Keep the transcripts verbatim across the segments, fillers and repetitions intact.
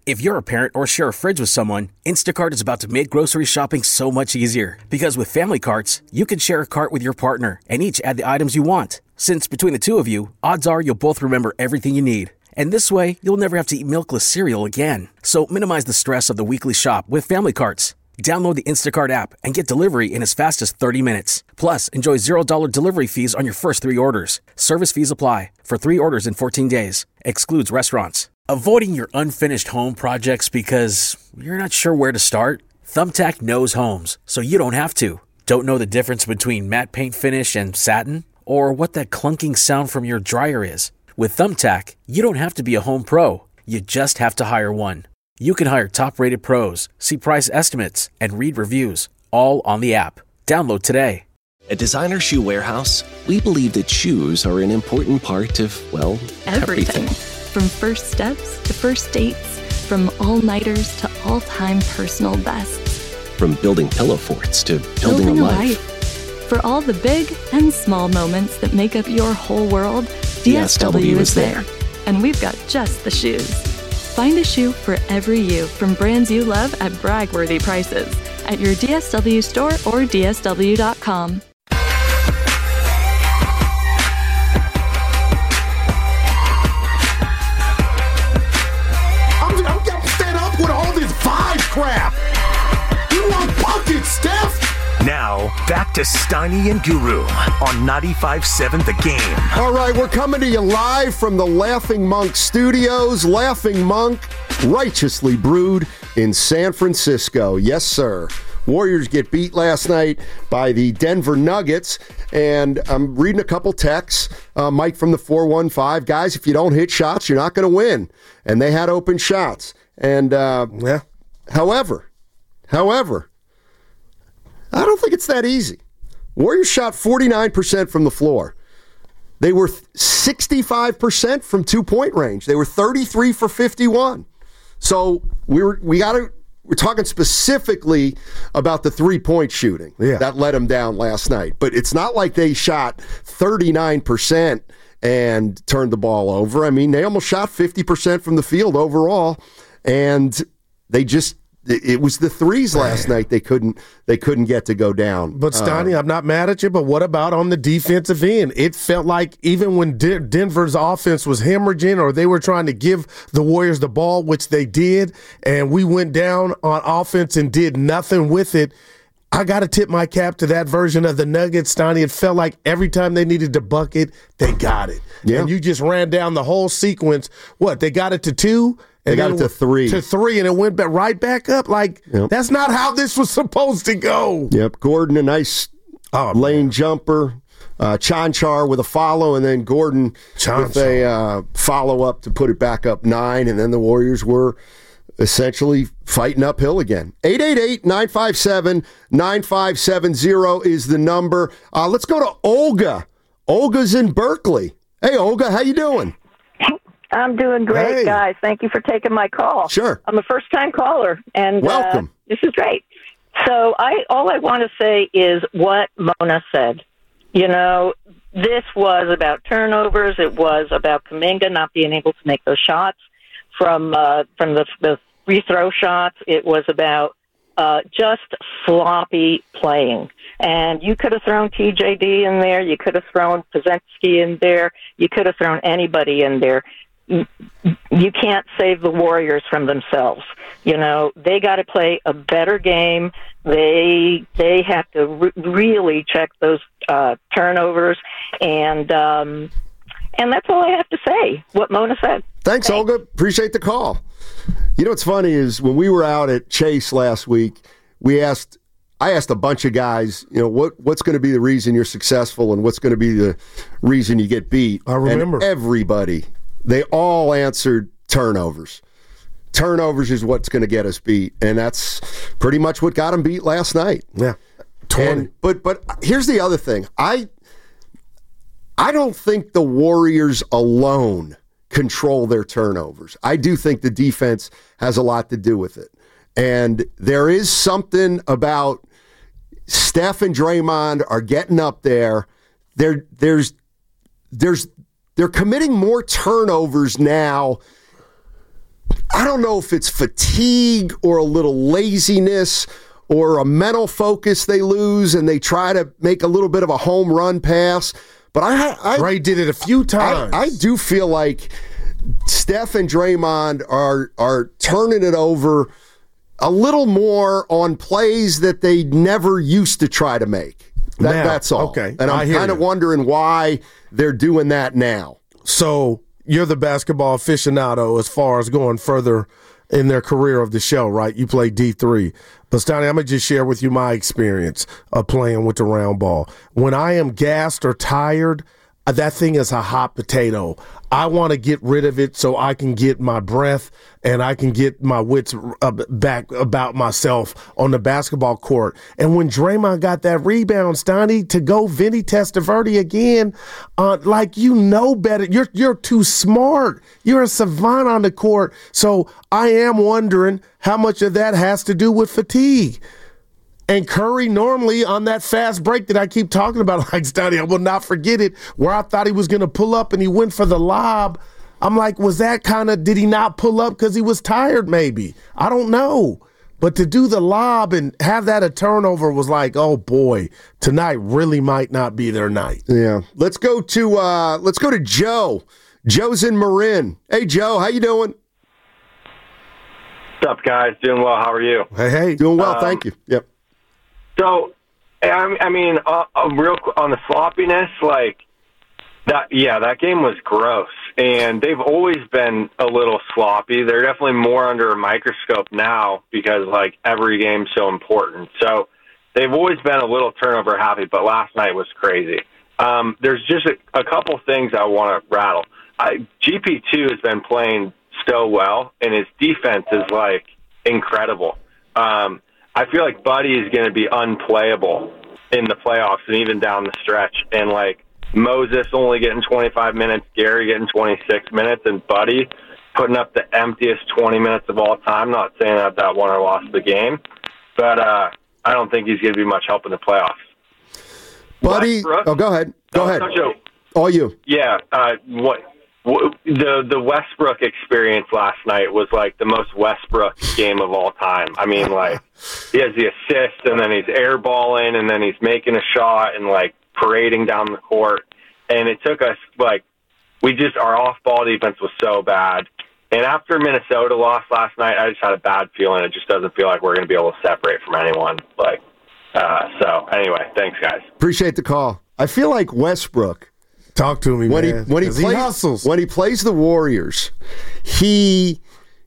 If you're a parent or share a fridge with someone, Instacart is about to make grocery shopping so much easier. Because with family carts, you can share a cart with your partner and each add the items you want. Since between the two of you, odds are you'll both remember everything you need. And this way, you'll never have to eat milkless cereal again. So minimize the stress of the weekly shop with family carts. Download the Instacart app and get delivery in as fast as thirty minutes. Plus, enjoy zero dollars delivery fees on your first three orders. Service fees apply for three orders in fourteen days. Excludes restaurants. Avoiding your unfinished home projects because you're not sure where to start? Thumbtack knows homes, so you don't have to. Don't know the difference between matte paint finish and satin? Or what that clunking sound from your dryer is? With Thumbtack, you don't have to be a home pro. You just have to hire one. You can hire top-rated pros, see price estimates, and read reviews, all on the app. Download today. At Designer Shoe Warehouse, we believe that shoes are an important part of, well, everything. everything. From first steps to first dates, from all-nighters to all-time personal bests. From building pillow forts to building, building a, a life. life. For all the big and small moments that make up your whole world, D S W, D S W is there. And we've got just the shoes. Find a shoe for every you from brands you love at brag-worthy prices at your D S W store or D S W dot com. I'm, I'm getting fed up with all this vibe crap. You want buckets, Steph? Now, back to Steiny and Guru on ninety-five seven The Game. All right, we're coming to you live from the Laughing Monk Studios. Laughing Monk, righteously brewed in San Francisco. Yes, sir. Warriors get beat last night by the Denver Nuggets, and I'm reading a couple texts. Uh, Mike from the four one five, guys, if you don't hit shots, you're not going to win. And they had open shots. And, uh, yeah. however, however, I don't think it's that easy. Warriors shot forty-nine percent from the floor. They were sixty-five percent from two-point range. They were thirty-three for fifty-one. So we were, we got to, we're talking specifically about the three-point shooting yeah. that let them down last night. But it's not like they shot thirty-nine percent and turned the ball over. I mean, they almost shot fifty percent from the field overall, and they just, it was the threes last night they couldn't they couldn't get to go down. But, Steiny, uh, I'm not mad at you, but what about on the defensive end? It felt like even when De- Denver's offense was hemorrhaging or they were trying to give the Warriors the ball, which they did, and we went down on offense and did nothing with it, I got to tip my cap to that version of the Nuggets, Steiny. It felt like every time they needed to bucket, they got it. Yeah. And you just ran down the whole sequence. What, they got it to two? They got it to three. To three, and it went back, right back up. Like, yep. That's not how this was supposed to go. Yep. Gordon, a nice oh, lane man. jumper. Uh, Chanchar with a follow, and then Gordon Chanchar. with a uh, follow-up to put it back up nine, and then the Warriors were essentially fighting uphill again. eight eight eight, nine five seven, nine five seven zero is the number. Uh, let's go to Olga. Olga's in Berkeley. Hey, Olga, how you doing? I'm doing great, hey. guys. Thank you for taking my call. Sure. I'm a first-time caller, and welcome. Uh, this is great. So I all I want to say is what Mona said. You know, this was about turnovers. It was about Kuminga not being able to make those shots from uh, from the, the free throw shots. It was about uh, just sloppy playing. And you could have thrown T J D in there. You could have thrown Pazensky in there. You could have thrown anybody in there. You can't save the Warriors from themselves. You know, they got to play a better game. They they have to re- really check those uh, turnovers, and um, and that's all I have to say. What Mona said. Thanks, Thanks, Olga. Appreciate the call. You know what's funny is when we were out at Chase last week, we asked. I asked a bunch of guys, you know, what what's going to be the reason you're successful, and what's going to be the reason you get beat. I remember and everybody. They all answered turnovers. Turnovers is what's going to get us beat, and that's pretty much what got them beat last night. Yeah, and, but but here's the other thing. I I don't think the Warriors alone control their turnovers. I do think the defense has a lot to do with it, and there is something about Steph and Draymond are getting up there. There there's there's They're committing more turnovers now. I don't know if it's fatigue or a little laziness or a mental focus they lose and they try to make a little bit of a home run pass. But I, I Ray did it a few times. I, I do feel like Steph and Draymond are are turning it over a little more on plays that they never used to try to make. That, now, that's all. Okay, and I'm kind of wondering why they're doing that now. So you're the basketball aficionado as far as going further in their career of the show, right? You play D three. But, Stoney, I'm going to just share with you my experience of playing with the round ball. When I am gassed or tired, that thing is a hot potato. I want to get rid of it so I can get my breath and I can get my wits back about myself on the basketball court. And when Draymond got that rebound, Stoney, to go Vinny Testaverde again, uh, like you know better. You're you're too smart. You're a savant on the court. So I am wondering how much of that has to do with fatigue. And Curry normally on that fast break that I keep talking about, like Stoney, I will not forget it, where I thought he was going to pull up and he went for the lob. I'm like, was that kind of, did he not pull up because he was tired maybe? I don't know. But to do the lob and have that a turnover was like, oh boy, tonight really might not be their night. Yeah. Let's go to uh, let's go to Joe. Joe's in Marin. Hey Joe, how you doing? What's up, guys? Doing well. How are you? Hey, hey. Doing well, um, thank you. Yep. So, I mean, uh, uh, real on the sloppiness, like that. Yeah, that game was gross, and they've always been a little sloppy. They're definitely more under a microscope now because like every game's so important. So they've always been a little turnover happy, but last night was crazy. Um, there's just a, a couple things I want to rattle. I, G P two has been playing so well, and his defense is like incredible. Um, I feel like Buddy is going to be unplayable in the playoffs and even down the stretch. And, like, Moses only getting twenty-five minutes, Gary getting twenty-six minutes, and Buddy putting up the emptiest twenty minutes of all time. Not saying that that won or lost the game, but uh, I don't think he's going to be much help in the playoffs. Buddy, Westbrook, oh, go ahead. Go no, ahead. Joe. All you. Yeah, uh, what... The the Westbrook experience last night was like the most Westbrook game of all time. I mean, like, he has the assist, and then he's airballing, and then he's making a shot and, like, parading down the court. And it took us, like, we just, our off-ball defense was so bad. And after Minnesota lost last night, I just had a bad feeling. It just doesn't feel like we're going to be able to separate from anyone. Like, uh, so, anyway, thanks, guys. Appreciate the call. I feel like Westbrook, Talk to me, when man. he when he, plays, he hustles. when he plays the Warriors, he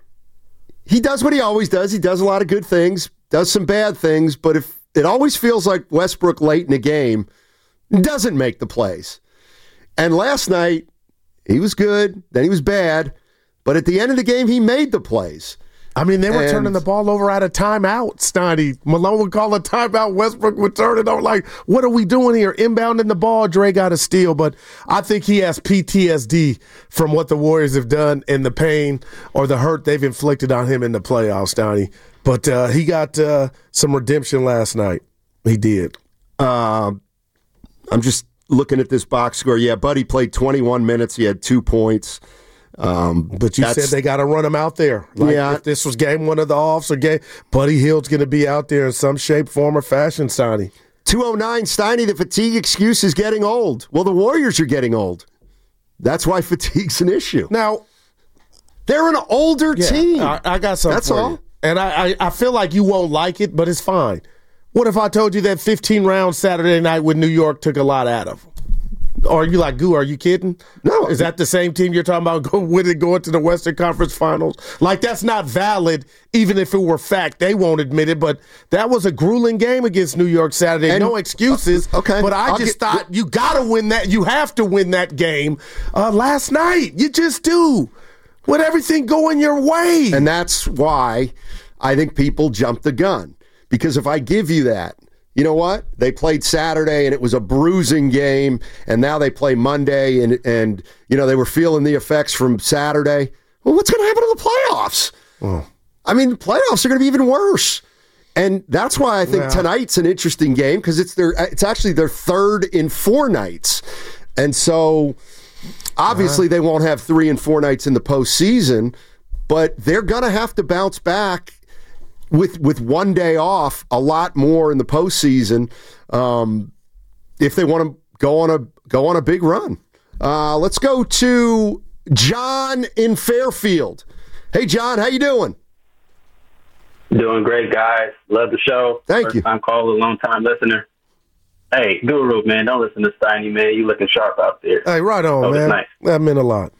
he does what he always does. He does a lot of good things, does some bad things, but if it always feels like Westbrook late in the game doesn't make the plays. And last night he was good, then he was bad, but at the end of the game he made the plays. I mean, they were and, turning the ball over at a timeout, Stoney. Malone would call a timeout. Westbrook would turn it on. Like, what are we doing here? Inbounding the ball. Dre got a steal, but I think he has P T S D from what the Warriors have done and the pain or the hurt they've inflicted on him in the playoffs, Stoney. But uh, he got uh, some redemption last night. He did. Uh, I'm just looking at this box score. Yeah, Buddy played twenty-one minutes. He had two points. Um, but you said they got to run him out there. Like yeah. If this was game one of the offs or game, Buddy Hield's going to be out there in some shape, form, or fashion, Stoney. two oh nine, Steiny, the fatigue excuse is getting old. Well, the Warriors are getting old. That's why fatigue's an issue. Now, they're an older yeah, team. I, I got something That's for all. you. And I, I, I feel like you won't like it, but it's fine. What if I told you that fifteen rounds Saturday night with New York took a lot out of them? Or are you like, Goo, are you kidding? No. Is that the same team you're talking about go, winning, going to the Western Conference Finals? Like, that's not valid, even if it were fact. They won't admit it, but that was a grueling game against New York Saturday. And, no excuses. Uh, okay. But I I'll just get, thought you got to win that. You have to win that game uh, last night. You just do. With everything going your way. And that's why I think people jump the gun. Because if I give you that, you know what? They played Saturday, and it was a bruising game, and now they play Monday, and, and you know, they were feeling the effects from Saturday. Well, what's going to happen to the playoffs? Oh. I mean, the playoffs are going to be even worse. And that's why I think yeah. tonight's an interesting game, because it's their it's actually their third in four nights. And so, obviously, uh-huh. they won't have three and four nights in the postseason, but they're going to have to bounce back with with one day off a lot more in the postseason um, if they want to go on a go on a big run. Uh, let's go to John in Fairfield. Hey, John, how you doing? Doing great, guys. Love the show. Thank First you. time caller, long time listener. Hey, Guru, man, don't listen to Steiny, man. You looking sharp out there. Hey, right on, that man. Nice. That meant a lot.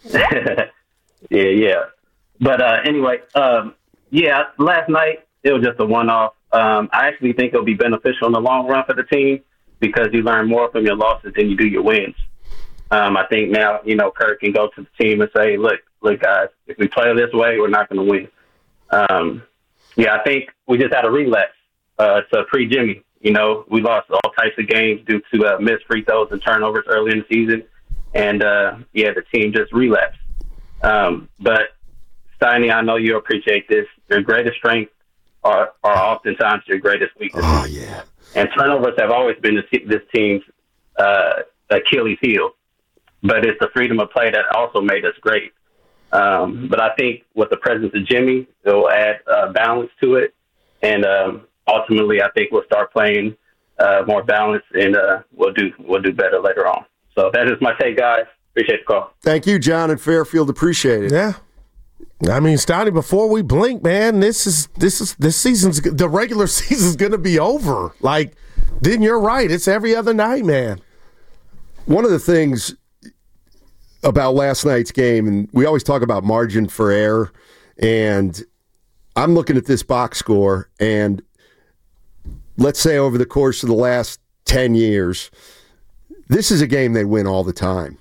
yeah, yeah. But uh, anyway, um, yeah, last night it was just a one-off. Um, I actually think it'll be beneficial in the long run for the team because you learn more from your losses than you do your wins. Um, I think now, you know, Kirk can go to the team and say, look, look, guys, if we play this way, we're not going to win. Um, yeah, I think we just had a relapse uh, to pre-Jimmy. You know, we lost all types of games due to uh, missed free throws and turnovers early in the season. And, uh, yeah, the team just relapsed. Um, but, Steiny, I know you appreciate this. Your greatest strengths are, are oftentimes your greatest weaknesses. Oh, yeah. And turnovers have always been this, this team's uh, Achilles heel. But it's the freedom of play that also made us great. Um, but I think with the presence of Jimmy, it will add uh, balance to it. And um, ultimately, I think we'll start playing uh, more balance, and uh, we'll do we'll do better later on. So that is my take, guys. Appreciate the call. Thank you, John in Fairfield. Appreciate it. Yeah. I mean, Steiny, before we blink, man, this is this is this season's the regular season's going to be over. Like, then you're right. It's every other night, man. One of the things about last night's game, and we always talk about margin for error, and I'm looking at this box score, and let's say over the course of the last ten years, this is a game they win all the time.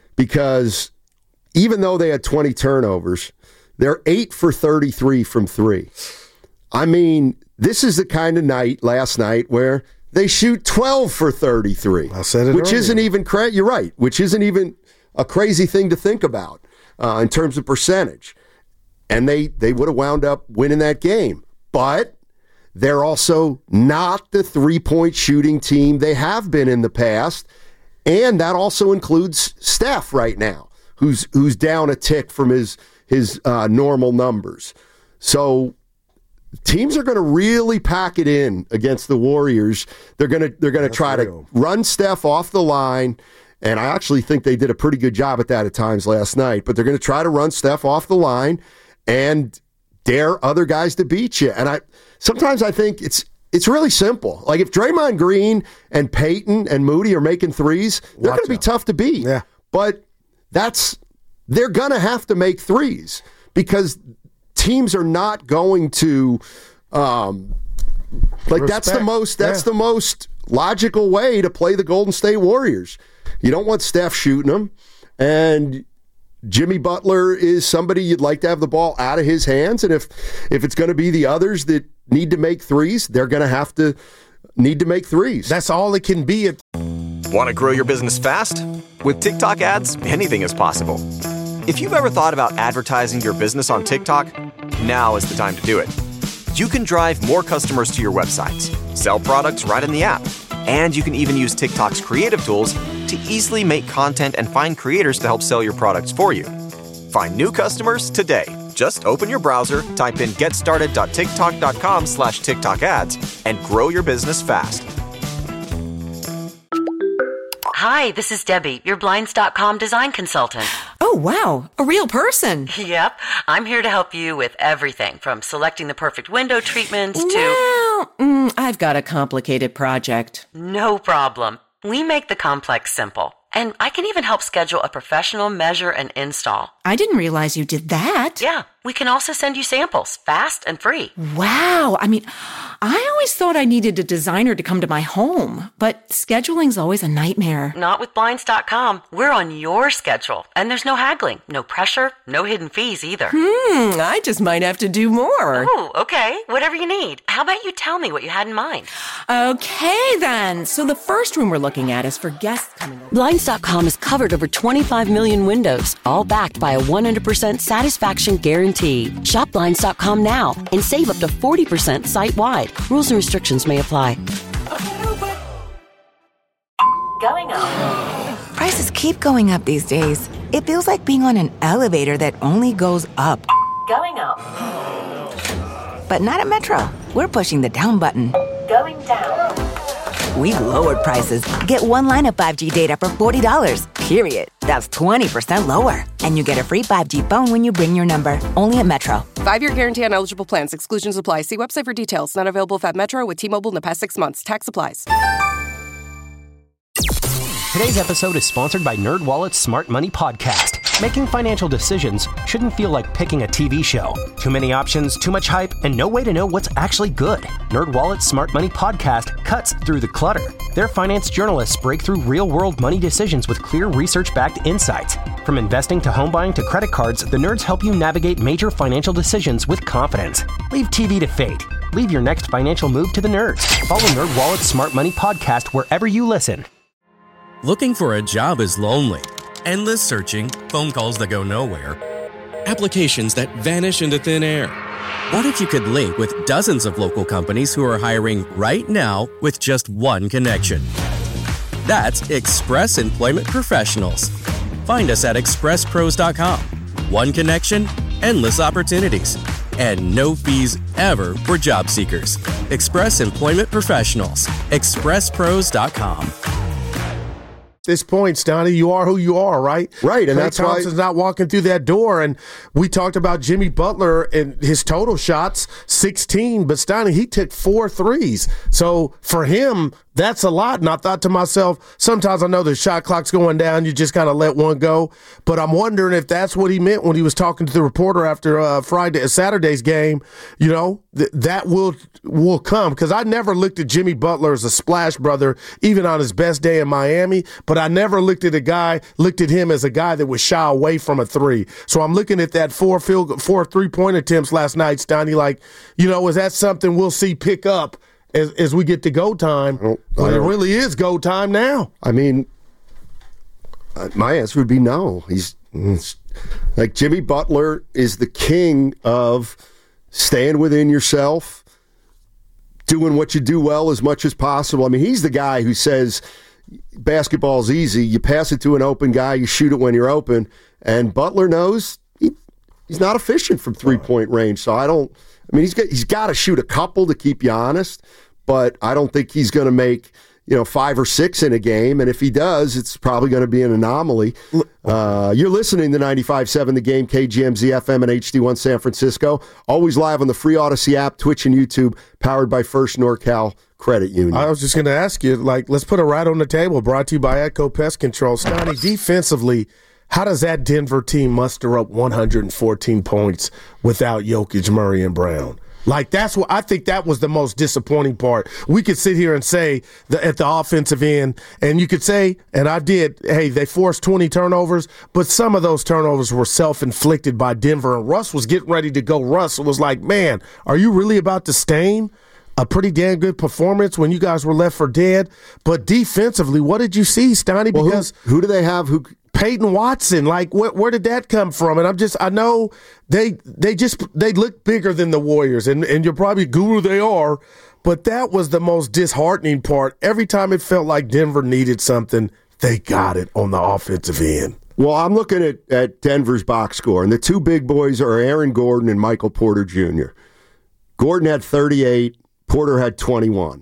Because even though they had twenty turnovers, they're eight for thirty-three from three. I mean, this is the kind of night last night where they shoot twelve for thirty-three. I said it Which earlier. isn't even cra- you're right, which isn't even a crazy thing to think about uh, in terms of percentage. And they, they would have wound up winning that game. But they're also not the three-point shooting team they have been in the past. And that also includes Steph right now, who's who's down a tick from his, his uh, normal numbers. So teams are going to really pack it in against the Warriors. They're going to they're going to try real. to run Steph off the line. And I actually think they did a pretty good job at that at times last night. But they're going to try to run Steph off the line and dare other guys to beat you. And I sometimes I think it's it's really simple. Like if Draymond Green and Peyton and Moody are making threes, they're going to be tough to beat. Yeah. But that's they're going to have to make threes because teams are not going to um, like Respect. that's the most that's Yeah. the most logical way to play the Golden State Warriors. You don't want Steph shooting them, and Jimmy Butler is somebody you'd like to have the ball out of his hands, and if if it's going to be the others that need to make threes, they're going to have to need to make threes. That's all it can be. At- Want to grow your business fast? With TikTok ads, anything is possible. If you've ever thought about advertising your business on TikTok, now is the time to do it. You can drive more customers to your websites, sell products right in the app, and you can even use TikTok's creative tools to easily make content and find creators to help sell your products for you. Find new customers today. Just open your browser, type in getstarted.tiktok.com slash TikTok ads, and grow your business fast. Hi, this is Debbie, your Blinds dot com design consultant. Oh, wow. A real person. Yep. I'm here to help you with everything from selecting the perfect window treatments to... Well, mm, I've got a complicated project. No problem. We make the complex simple. And I can even help schedule a professional measure and install. I didn't realize you did that. Yeah. We can also send you samples, fast and free. Wow. I mean, I always thought I needed a designer to come to my home, but scheduling's always a nightmare. Not with Blinds dot com. We're on your schedule, and there's no haggling, no pressure, no hidden fees either. Hmm, I just might have to do more. Oh, okay. Whatever you need. How about you tell me what you had in mind? Okay, then. So the first room we're looking at is for guests coming over. Blinds dot com has covered over twenty-five million windows, all backed by a one hundred percent satisfaction guarantee. Shop Blinds dot com now and save up to forty percent site-wide. Rules and restrictions may apply. Going up. Prices keep going up these days. It feels like being on an elevator that only goes up. Going up. But not at Metro. We're pushing the down button. Going down. We've lowered prices. Get one line of five G data for forty dollars, period. That's twenty percent lower. And you get a free five G phone when you bring your number. Only at Metro. Five-year guarantee on eligible plans. Exclusions apply. See website for details. Not available if at Metro with T-Mobile in the past six months. Tax applies. Today's episode is sponsored by NerdWallet's Smart Money Podcast. Making financial decisions shouldn't feel like picking a T V show. Too many options, too much hype, and no way to know what's actually good. NerdWallet's Smart Money Podcast cuts through the clutter. Their finance journalists break through real-world money decisions with clear research-backed insights. From investing to home buying to credit cards, the nerds help you navigate major financial decisions with confidence. Leave T V to fate. Leave your next financial move to the nerds. Follow NerdWallet's Smart Money Podcast wherever you listen. Looking for a job is lonely. Endless searching, phone calls that go nowhere, applications that vanish into thin air. What if you could link with dozens of local companies who are hiring right now with just one connection? That's Express Employment Professionals. Find us at express pros dot com. One connection, endless opportunities, and no fees ever for job seekers. Express Employment Professionals. express pros dot com. This point, Stoney, you are who you are, right? Right, and Klay that's Thompson's why not walking through that door. And we talked about Jimmy Butler and his total shots, sixteen, but Stoney, he took four threes. So for him, that's a lot. And I thought to myself, sometimes I know the shot clock's going down, you just kind of let one go. But I'm wondering if that's what he meant when he was talking to the reporter after uh, Friday, Saturday's game. You know, th- that will will come, because I never looked at Jimmy Butler as a splash brother, even on his best day in Miami. But I never looked at a guy, looked at him as a guy that would shy away from a three. So I'm looking at that four field, four three-point attempts last night, Stoney, like, you know, is that something we'll see pick up as, as we get to go time? Well, it really is go time now. I mean, uh, my answer would be no. He's, he's like Jimmy Butler is the king of staying within yourself, doing what you do well as much as possible. I mean, he's the guy who says basketball's easy. You pass it to an open guy, you shoot it when you're open. And Butler knows he, he's not efficient from three-point range. So I don't – I mean, he's got, he's got to shoot a couple to keep you honest, but I don't think he's going to make – you know, five or six in a game, and if he does, it's probably going to be an anomaly. Uh, you're listening to ninety-five point seven The Game, K G M Z F M and H D one San Francisco. Always live on the free Odyssey app, Twitch, and YouTube, powered by First NorCal Credit Union. I was just going to ask you, like, let's put it right on the table, brought to you by Echo Pest Control. Stoney, defensively, how does that Denver team muster up one hundred fourteen points without Jokic, Murray, and Brown? Like, that's what I think that was the most disappointing part. We could sit here and say the, at the offensive end, and you could say, and I did, hey, they forced twenty turnovers, but some of those turnovers were self-inflicted by Denver, and Russ was getting ready to go. Russ was like, man, are you really about to stain a pretty damn good performance when you guys were left for dead? But defensively, what did you see, Stoney? Well, because who, who do they have who – Peyton Watson, like where, where did that come from? And I'm just, I know they they just they look bigger than the Warriors, and and you're probably guru they are, but that was the most disheartening part. Every time it felt like Denver needed something, they got it on the offensive end. Well, I'm looking at, at Denver's box score, and the two big boys are Aaron Gordon and Michael Porter Junior Gordon had thirty-eight, Porter had twenty-one.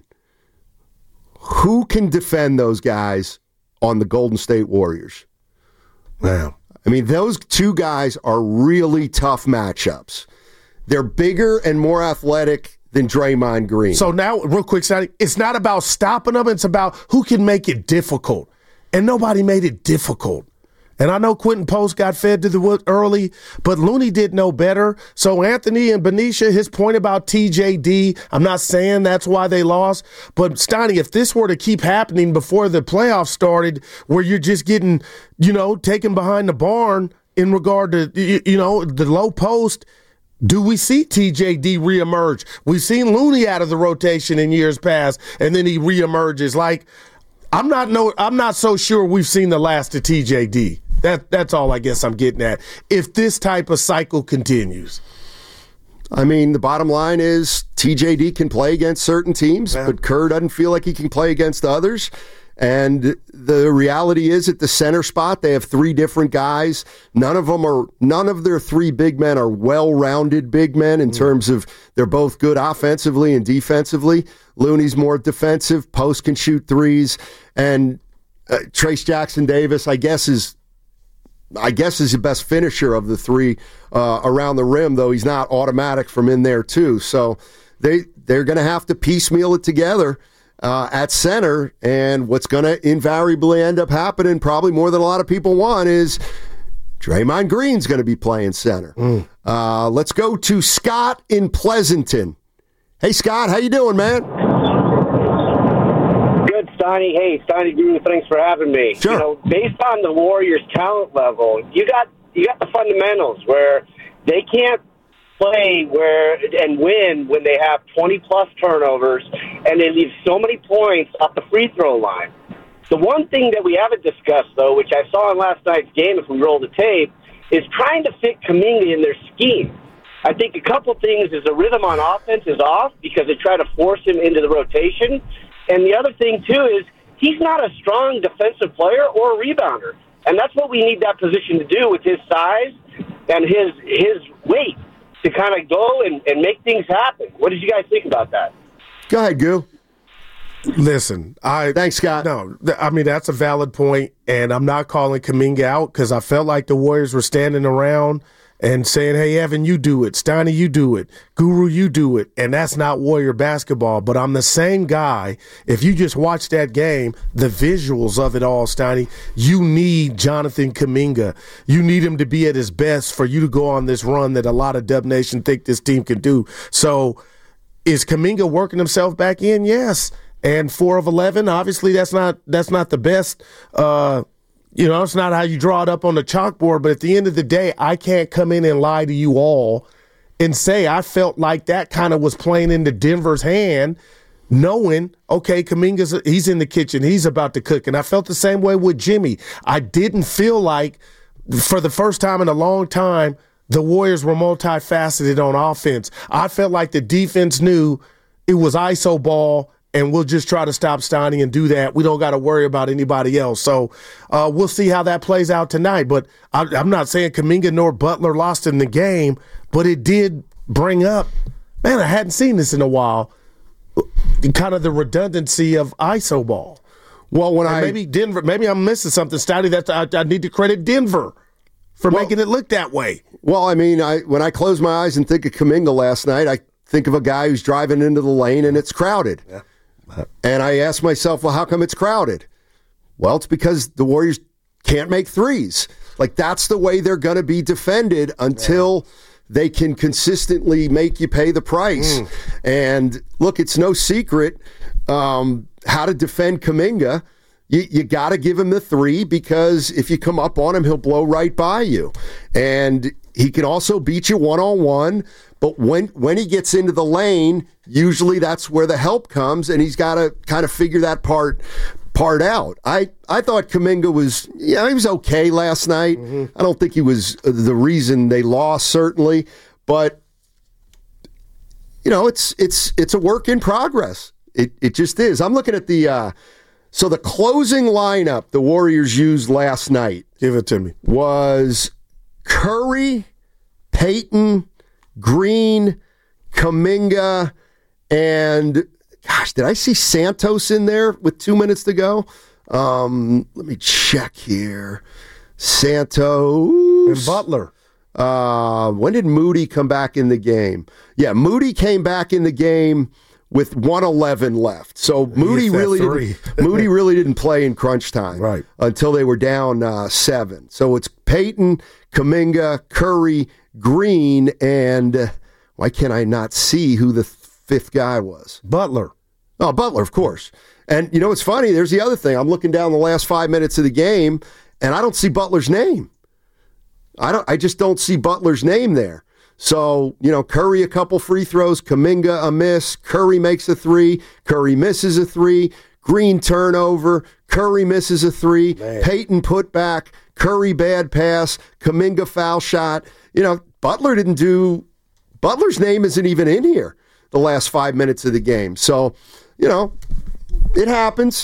Who can defend those guys on the Golden State Warriors? Wow. I mean, those two guys are really tough matchups. They're bigger and more athletic than Draymond Green. So now, real quick, Sonny, it's not about stopping them. It's about who can make it difficult. And nobody made it difficult. And I know Quentin Post got fed to the wood early, but Looney did know better. So Anthony and Benicia, his point about T J D, I'm not saying that's why they lost. But, Stoney, if this were to keep happening before the playoffs started, where you're just getting, you know, taken behind the barn in regard to, you know, the low post, do we see T J D reemerge? We've seen Looney out of the rotation in years past, and then he reemerges. Like, I'm not no, I'm not so sure we've seen the last of T J D. That that's all I guess I'm getting at. If this type of cycle continues. I mean, the bottom line is T J D can play against certain teams, yeah. but Kerr doesn't feel like he can play against others. And the reality is at the center spot, they have three different guys. None of them are, none of their three big men are well-rounded big men in mm. terms of they're both good offensively and defensively. Looney's more defensive, Post can shoot threes, and uh, Trace Jackson Davis, I guess, is I guess is the best finisher of the three uh, around the rim, though he's not automatic from in there too. So they, they're going to have to piecemeal it together uh, at center, and what's going to invariably end up happening, probably more than a lot of people want, is Draymond Green's going to be playing center. Mm. Uh, let's go to Scott in Pleasanton. Hey, Scott, how you doing, man? Good, Steiny. Hey, Steiny Guru, thanks for having me. Sure. You know, based on the Warriors' talent level, you got you got the fundamentals where they can't play where and win when they have twenty plus turnovers and they leave so many points off the free throw line. The one thing that we haven't discussed, though, which I saw in last night's game, if we roll the tape, is trying to fit Kuminga in their scheme. I think a couple things is the rhythm on offense is off because they try to force him into the rotation. And the other thing, too, is he's not a strong defensive player or a rebounder. And that's what we need that position to do with his size and his his weight to kind of go and, and make things happen. What did you guys think about that? Go ahead, Goo. Listen, I thanks, Scott. No, th- I mean that's a valid point, and I'm not calling Kuminga out because I felt like the Warriors were standing around and saying, "Hey, Evan, you do it. Steiny, you do it. Guru, you do it." And that's not Warrior basketball. But I'm the same guy. If you just watch that game, the visuals of it all, Steiny, you need Jonathan Kuminga. You need him to be at his best for you to go on this run that a lot of Dub Nation think this team can do. So is Kuminga working himself back in? Yes. And four of eleven, obviously that's not that's not the best uh You know, it's not how you draw it up on the chalkboard, but at the end of the day, I can't come in and lie to you all and say I felt like that kind of was playing into Denver's hand, knowing, okay, Kuminga's he's in the kitchen, he's about to cook. And I felt the same way with Jimmy. I didn't feel like, for the first time in a long time, the Warriors were multifaceted on offense. I felt like the defense knew it was I S O ball, and we'll just try to stop Steiny and do that. We don't got to worry about anybody else. So uh, we'll see how that plays out tonight. But I, I'm not saying Kuminga nor Butler lost in the game, but it did bring up, man, I hadn't seen this in a while, kind of the redundancy of I S O ball. Well, when and I maybe Denver, maybe I'm missing something, Steiny. That I, I need to credit Denver for well, making it look that way. Well, I mean, I when I close my eyes and think of Kuminga last night, I think of a guy who's driving into the lane and it's crowded. Yeah. And I ask myself, well, how come it's crowded? Well, it's because the Warriors can't make threes. Like, that's the way they're going to be defended until yeah. they can consistently make you pay the price. Mm. And look, it's no secret um, how to defend Kuminga. You, you got to give him the three because if you come up on him, he'll blow right by you. And he can also beat you one-on-one. But when when he gets into the lane, usually that's where the help comes, and he's got to kind of figure that part part out. I, I thought Kuminga was, yeah, he was okay last night. Mm-hmm. I don't think he was the reason they lost, certainly. But, you know, it's it's it's a work in progress. It it just is. I'm looking at the uh, so the closing lineup the Warriors used last night. Give it to me. Was Curry, Payton, Green, Kuminga, and gosh, did I see Santos in there with two minutes to go? Um, let me check here. Santos and Butler. Uh, when did Moody come back in the game? Yeah, Moody came back in the game with one eleven left. So Moody really didn't, Moody really didn't play in crunch time right. until they were down uh, seven. So it's Payton, Kuminga, Curry, Green, and uh, why can't I not see who the fifth guy was? Butler. Oh, Butler, of course. And you know what's funny? There's the other thing. I'm looking down the last five minutes of the game, and I don't see Butler's name. I don't. I just don't see Butler's name there. So, you know, Curry a couple free throws, Kuminga a miss, Curry makes a three, Curry misses a three, Green turnover, Curry misses a three, Man. Payton put back, Curry bad pass, Kuminga foul shot. You know, Butler didn't do, Butler's name isn't even in here the last five minutes of the game. So, you know, it happens.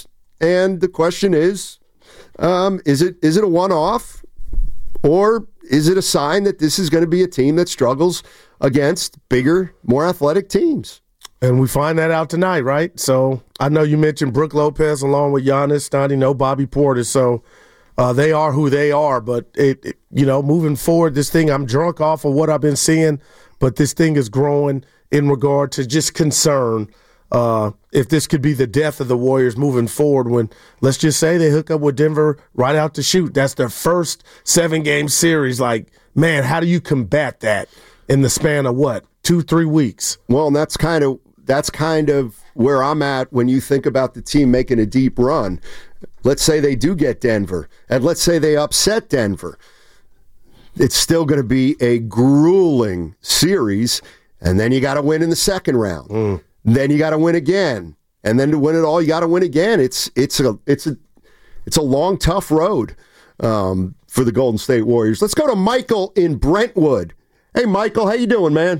And the question is, um, is it is it a one-off, or is it a sign that this is going to be a team that struggles against bigger, more athletic teams? And we find that out tonight, right? So I know you mentioned Brook Lopez along with Giannis, Stoney, no Bobby Portis. So uh, they are who they are. But, it, it, you know, moving forward, this thing, I'm drunk off of what I've been seeing, but this thing is growing in regard to just concern uh, if this could be the death of the Warriors moving forward when, let's just say, they hook up with Denver right out to shoot. That's their first seven-game series. Like, man, how do you combat that in the span of what, two, three weeks? Well, and that's kind of that's kind of where I'm at when you think about the team making a deep run. Let's say they do get Denver, and let's say they upset Denver. It's still going to be a grueling series, and then you got to win in the second round. Mm. Then you got to win again, and then to win it all, you got to win again. It's it's a it's a it's a long, tough road um, for the Golden State Warriors. Let's go to Michael in Brentwood. Hey, Michael, how you doing, man?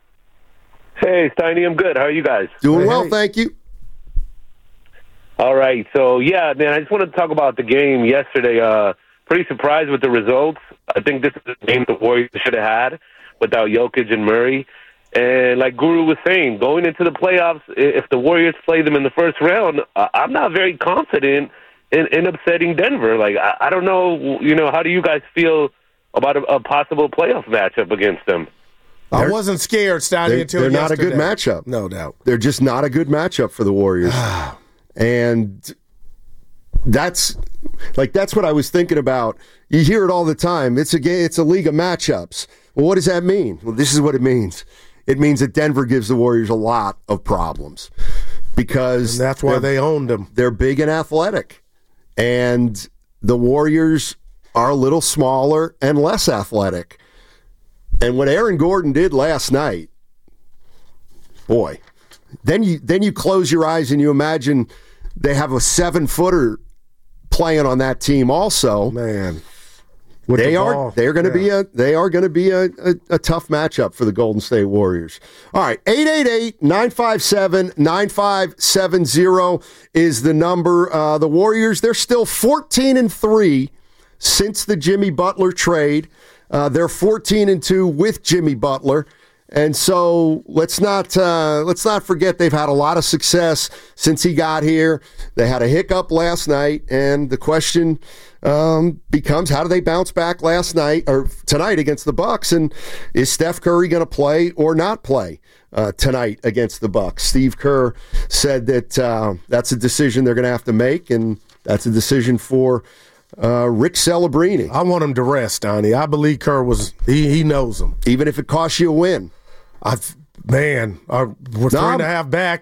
Hey, Steiny, I'm good. How are you guys? Doing hey, well, hey. thank you. All right, so yeah, man, I just wanted to talk about the game yesterday. Uh, pretty surprised with the results. I think this is the game the Warriors should have had without Jokic and Murray. And like Guru was saying, going into the playoffs, if the Warriors play them in the first round, I'm not very confident in, in upsetting Denver. Like, I, I don't know, you know, how do you guys feel about a, a possible playoff matchup against them? I they're, wasn't scared, Stoney, until They're yesterday. not a good matchup. No doubt. They're just not a good matchup for the Warriors. And that's like that's what I was thinking about. You hear it all the time. It's a it's a league of matchups. Well, what does that mean? Well, this is what it means. It means that Denver gives the Warriors a lot of problems because and that's why they owned them. They're big and athletic, and the Warriors are a little smaller and less athletic. And what Aaron Gordon did last night, boy, then you then you close your eyes and you imagine they have a seven-footer playing on that team also. Man. With they the are they're going to yeah. be a they are going to be a, a, a tough matchup for the Golden State Warriors. All right, eight eight eight, nine five seven, nine five seven zero is the number. Uh, the Warriors, they're still fourteen and three since the Jimmy Butler trade. Uh, they're fourteen and two with Jimmy Butler. And so let's not uh, let's not forget they've had a lot of success since he got here. They had a hiccup last night, and the question um, becomes how do they bounce back last night or tonight against the Bucks? And is Steph Curry going to play or not play uh, tonight against the Bucks? Steve Kerr said that uh, that's a decision they're going to have to make, and that's a decision for Uh, Rick Celebrini. I want him to rest, Donnie. I believe Kerr was he he knows him. Even if it costs you a win. I man, uh, we're three no, and a half back.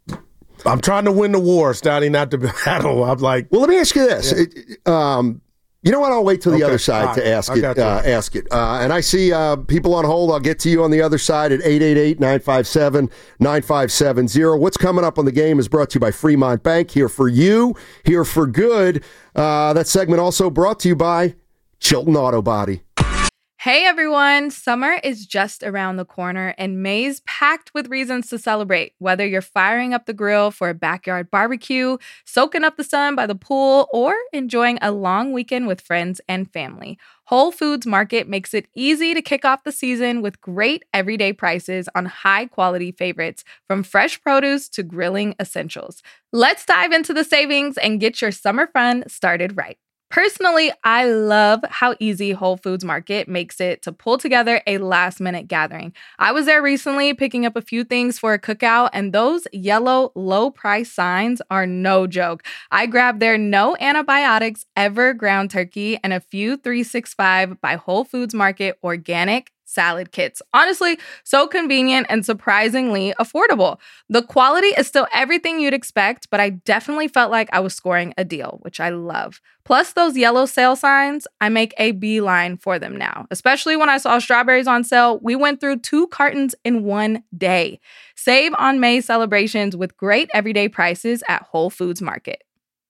I'm trying to win the war, Donnie, not to battle. I'm like, well, let me ask you this. Yeah. It, um, you know what? I'll wait till the okay. other side right. to ask it. Uh, ask it. Uh, and I see uh, people on hold. I'll get to you on the other side at eight eight eight, nine five seven, nine five seven zero. What's coming up on the game is brought to you by Fremont Bank. Here for you, here for good. Uh, that segment also brought to you by Chilton Auto Body. Hey everyone, summer is just around the corner and May's packed with reasons to celebrate. Whether you're firing up the grill for a backyard barbecue, soaking up the sun by the pool, or enjoying a long weekend with friends and family, Whole Foods Market makes it easy to kick off the season with great everyday prices on high-quality favorites, from fresh produce to grilling essentials. Let's dive into the savings and get your summer fun started right. Personally, I love how easy Whole Foods Market makes it to pull together a last-minute gathering. I was there recently picking up a few things for a cookout, and those yellow low-price signs are no joke. I grabbed their no antibiotics ever ground turkey and a few three sixty-five by Whole Foods Market organic salad kits. Honestly, so convenient and surprisingly affordable. The quality is still everything you'd expect, but I definitely felt like I was scoring a deal, which I love. Plus those yellow sale signs, I make a beeline for them now. Especially when I saw strawberries on sale, we went through two cartons in one day. Save on May celebrations with great everyday prices at Whole Foods Market.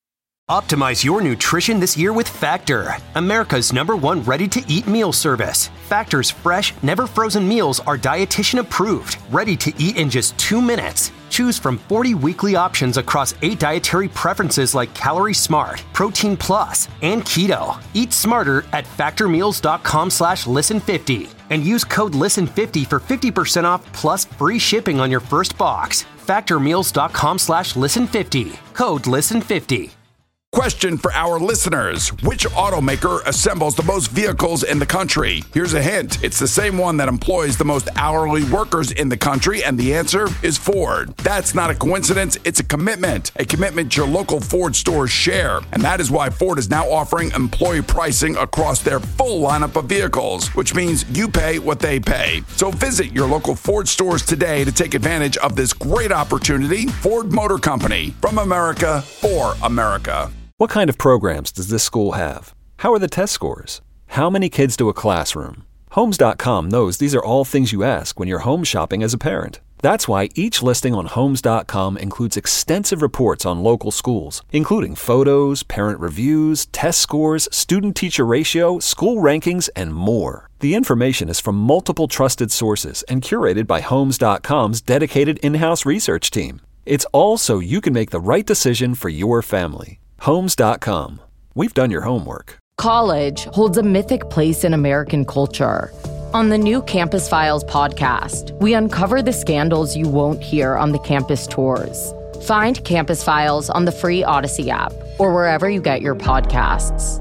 Optimize your nutrition this year with Factor, America's number one ready-to-eat meal service. Factor's fresh, never-frozen meals are dietitian approved, ready to eat in just two minutes. Choose from forty weekly options across eight dietary preferences like Calorie Smart, Protein Plus, and Keto. Eat smarter at factormeals.com slash listen fifty and use code listen fifty for fifty percent off plus free shipping on your first box. factormeals.com slash listen fifty. Code listen fifty. Question for our listeners. Which automaker assembles the most vehicles in the country? Here's a hint. It's the same one that employs the most hourly workers in the country, and the answer is Ford. That's not a coincidence. It's a commitment. A commitment your local Ford stores share. And that is why Ford is now offering employee pricing across their full lineup of vehicles, which means you pay what they pay. So visit your local Ford stores today to take advantage of this great opportunity. Ford Motor Company. From America, for America. What kind of programs does this school have? How are the test scores? How many kids do a classroom? Homes dot com knows these are all things you ask when you're home shopping as a parent. That's why each listing on Homes dot com includes extensive reports on local schools, including photos, parent reviews, test scores, student-teacher ratio, school rankings, and more. The information is from multiple trusted sources and curated by Homes dot com's dedicated in-house research team. It's all so you can make the right decision for your family. Homes dot com. We've done your homework. College holds a mythic place in American culture. On the new Campus Files podcast, we uncover the scandals you won't hear on the campus tours. Find Campus Files on the free Odyssey app or wherever you get your podcasts.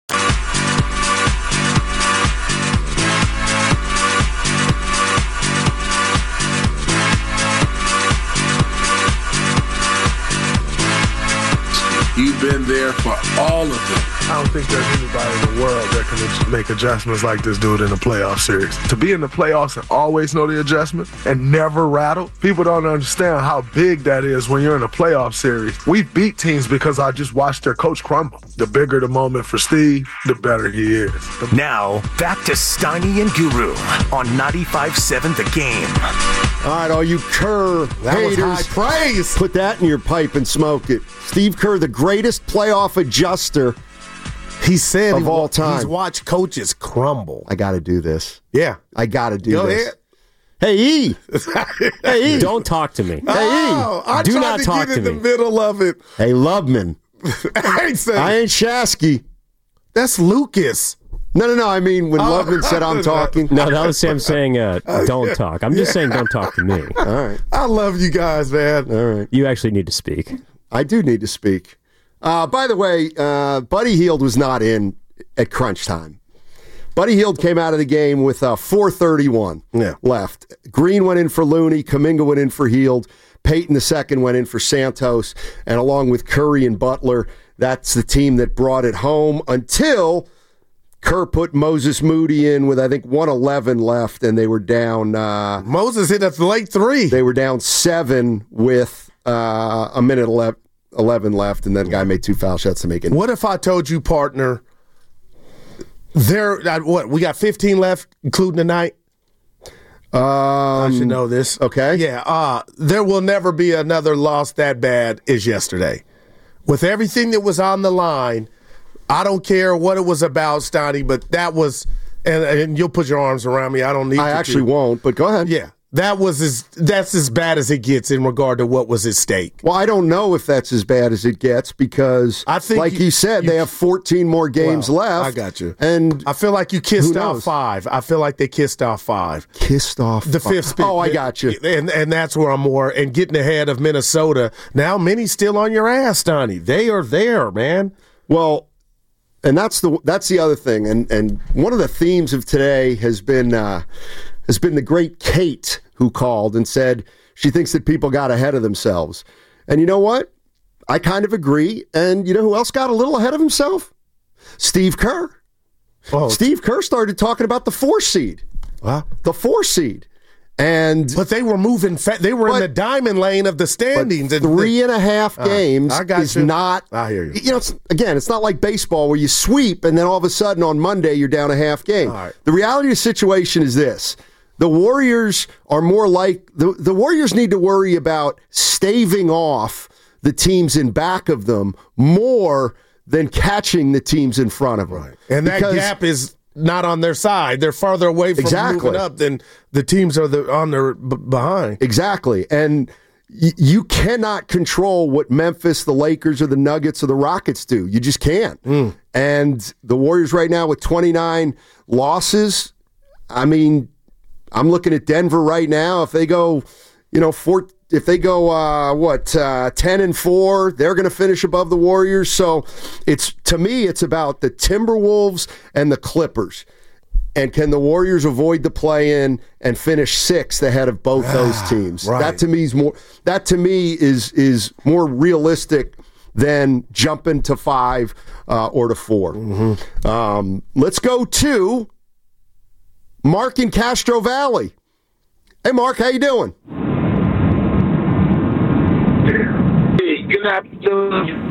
You've been there for all of them. I don't think there's anybody in the world that can make adjustments like this dude in the playoff series. To be in the playoffs and always know the adjustment and never rattle, people don't understand how big that is when you're in a playoff series. We beat teams because I just watched their coach crumble. The bigger the moment for Steve, the better he is. The- now, back to Steiny and Guru on ninety-five seven The Game. All right, all you Kerr that haters, was high praise. Put that in your pipe and smoke it. Steve Kerr, the greatest playoff adjuster he said of he, all time. He's watched coaches crumble. I got to do this. Yeah. I got to do Go this. ahead. Hey, E. Hey, E. Don't talk to me. Hey, oh, E. I Do tried not to talk get to in the me. middle of it. Hey, Loveman. I ain't saying I ain't Shasky. That's Lucas. No, no, no. I mean, when Oh, Loveman said I'm talking. No, that was Sam saying, uh, don't talk. I'm just saying, don't talk to me. All right. I love you guys, man. All right. You actually need to speak. I do need to speak. Uh, by the way, uh, Buddy Hield was not in at crunch time. Buddy Hield came out of the game with uh, four thirty-one yeah. left. Green went in for Looney. Kuminga went in for Hield. Peyton the second went in for Santos. And along with Curry and Butler, that's the team that brought it home until Kerr put Moses Moody in with, I think, one eleven left, and they were down. Uh, Moses hit a late three. They were down seven with uh, a minute eleven left, and then the guy made two foul shots to make it. What if I told you, partner, there, what, we got fifteen left, including tonight? Um, I should know this. Okay. Yeah, uh, there will never be another loss that bad as yesterday. With everything that was on the line, I don't care what it was about, Stoney, but that was, and, and you'll put your arms around me. I don't need I to. actually to. won't, but go ahead. Yeah. That was as that's as bad as it gets in regard to what was at stake. Well, I don't know if that's as bad as it gets because, I think like you, you said, you, they have fourteen more games well, left. I got you. And I feel like you kissed off five. I feel like they kissed off five. Kissed off the five. fifth. Speed, oh, I got you. And and that's where I'm more and getting ahead of Minnesota. Now, Minnie's still on your ass, Donnie. They are there, man. Well. And that's the that's the other thing, and and one of the themes of today has been uh, has been the great Kate who called and said she thinks that people got ahead of themselves, and you know what? I kind of agree. And you know who else got a little ahead of himself? Steve Kerr. Oh. Steve Kerr started talking about the four seed, huh? the four seed. And but they were moving. Fa- they were but, in the diamond lane of the standings. And three the, and a half games uh, I got is you. not. I hear you. You know, it's, again, it's not like baseball where you sweep and then all of a sudden on Monday you're down a half game. Right. The reality of the situation is this: the Warriors are more like the the Warriors need to worry about staving off the teams in back of them more than catching the teams in front of them. Right. And that because, gap is not on their side. They're farther away from exactly. moving up than the teams are the, on their b- behind. Exactly. And y- you cannot control what Memphis, the Lakers, or the Nuggets, or the Rockets do. You just can't. Mm. And the Warriors right now with twenty-nine losses, I mean, I'm looking at Denver right now. If they go, you know, four, if they go, uh, what, uh, ten and four, they're going to finish above the Warriors. So it's, to me, it's about the Timberwolves and the Clippers. And can the Warriors avoid the play-in and finish sixth ahead of both those teams? Right. That to me is more. That to me is is more realistic than jumping to five uh, or to four. Mm-hmm. Um, let's go to Mark in Castro Valley. Hey, Mark, how you doing? Hey, good afternoon.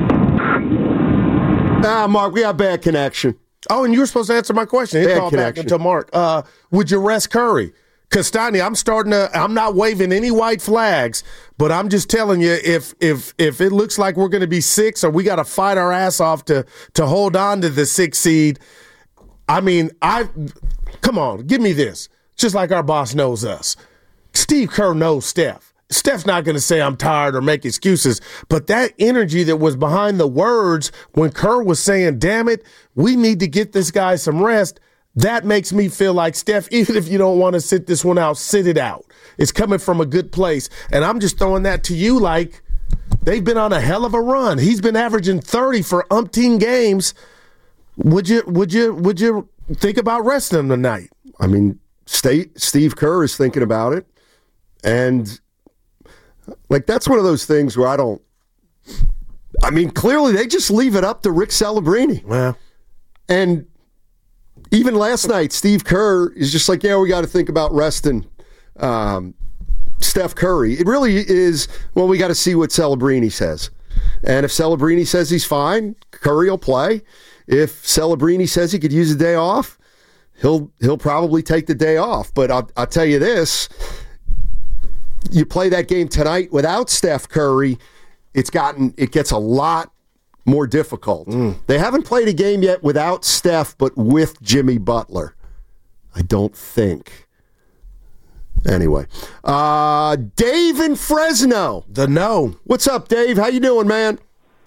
Ah, Mark, we got bad connection. Oh, and you were supposed to answer my question. He Bad called back connection. until Mark. Uh, would you rest Curry? Because, Steiny, I'm starting to – I'm not waving any white flags, but I'm just telling you, if if if it looks like we're going to be six or we got to fight our ass off to to hold on to the sixth seed, I mean, I – come on, give me this. Just like our boss knows us. Steve Kerr knows Steph. Steph's not going to say I'm tired or make excuses, but that energy that was behind the words when Kerr was saying, damn it, we need to get this guy some rest, that makes me feel like, Steph, even if you don't want to sit this one out, sit it out. It's coming from a good place. And I'm just throwing that to you like they've been on a hell of a run. He's been averaging thirty for umpteen games. Would you would you would you think about resting him tonight? I mean, State, Steve Kerr is thinking about it. And like, that's one of those things where I don't, I mean, clearly they just leave it up to Rick Celebrini. Well, and even last night, Steve Kerr is just like, yeah, we got to think about resting um, Steph Curry. It really is, well, we got to see what Celebrini says. And if Celebrini says he's fine, Curry will play. If Celebrini says he could use a day off, he'll he'll probably take the day off. But I'll, I'll tell you this, you play that game tonight without Steph Curry, it's gotten it gets a lot more difficult. Mm. They haven't played a game yet without Steph, but with Jimmy Butler. I don't think. Anyway, uh, Dave in Fresno. The no. What's up, Dave? How you doing, man?